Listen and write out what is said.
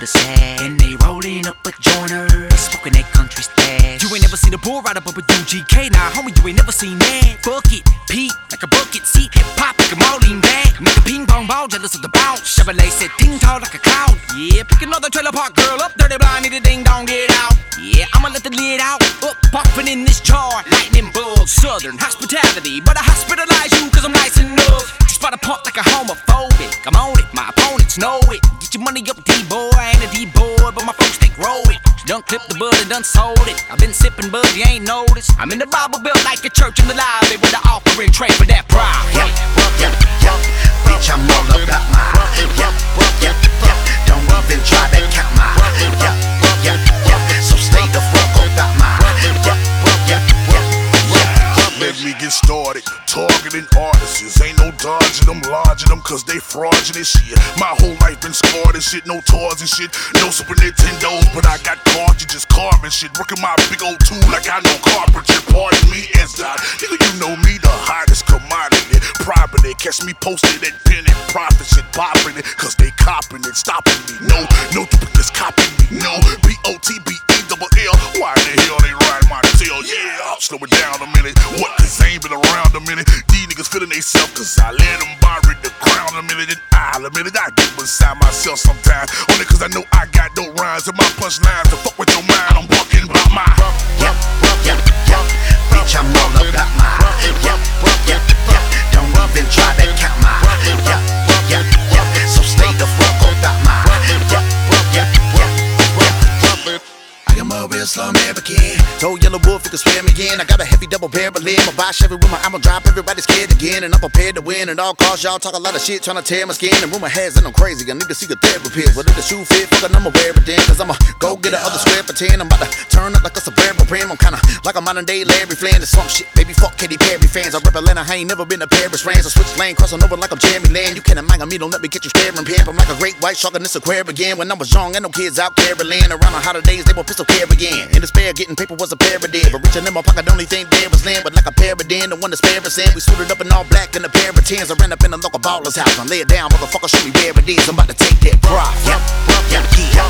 the sack, and they rolling up a joiner, smoking that country stash. You ain't never seen a bull ride up a UGK, nah, homie, you ain't never seen that. Fuck it, Pete, like a bucket seat, hip hop like a Marlene back. Make a ping pong ball, jealous of the bounce. Chevrolet said ting tall like a cloud. Yeah, pick another trailer park girl up, dirty blind, need a ding dong, get out. Yeah, I'ma let the lid out, up, poppin' in this jar. Lightning bug, southern hospitality, but I hospitalize you cause I'm nice enough. Just by the pump like a homophobic, I'm on it, my opponents know it. Get your money up, D-boy, I ain't a D-boy, but my folks think roll it. Done clipped the bud and done sold it. I've been sippin' bud, you ain't noticed. I'm in the Bible Belt like a church in the lobby with the offering tray for that pride. Bitch, I'm all about my don't even try to count my so stay the fuck about my Let me get started, targeting artists. Ain't no dodging them, lodging them, cause they fraudulent shit. My whole life been scarred and shit, no toys and shit, no Super Nintendos, but I got cartridges, carving shit, working my big old tool like I know carpentry. Pardon me, inside, nigga, you know me, the hottest commodity. Property, catch me posted at penny profit shit, popping it, cause they copping it, stopping me. No duplicates copying me, no BOTBELL. Why the hell they ride my tail? Yeah, slow it down a minute. What? Cause I ain't been around a minute. These niggas feeling they self, cause I let them borrow the crown a minute. And I get beside myself sometimes. Only cause I know I got no rhymes and my punchlines to fuck with your mind. I'm bucking about my bitch, I'm all about my don't even try to count my so stay the fuck about my I'm a real slum American. Told Yellow Wolf you can swear me in. I got a heavy double barrel in. My buy Chevy with my I'ma drop. Everybody's scared again, and I'm prepared to win. And all cause y'all talk a lot of shit trying to tear my skin. And rumor has that I'm crazy. I need to see a therapist. But if the shoe fit, fuckin' I'ma wear it then. Cause I'ma go get the other square for 10. I'm about to turn up like a Suburban Prim. I'm kinda like a modern day Larry Flynn or some shit. Baby, fuck Katy Perry fans. I rep Atlanta, I ain't never been to Paris, France. I switch lane, crossing over like I'm Jeremy Land. You can't imagine me, don't let me get you staring pimp. I'm like a great white shark in this aquarium again. When I was young, ain't no kids out caroling. Around the holidays, they were pistol carrying. In despair, getting paper was a parody. But reaching in my pocket, the only thing there was land. But like a paradigm, the one that's parasite. We suited up in all black in a pair of tins. I ran up in a local baller's house and lay it down, motherfucker, show me where it is. I'm about to take that prop.